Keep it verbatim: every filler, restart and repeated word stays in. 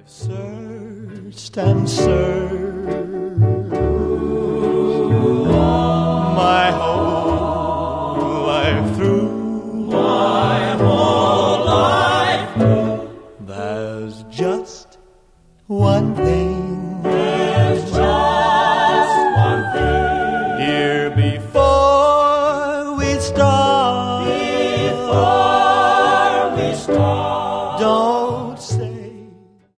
Searched and searched my whole life through, my whole life through. There's just one thing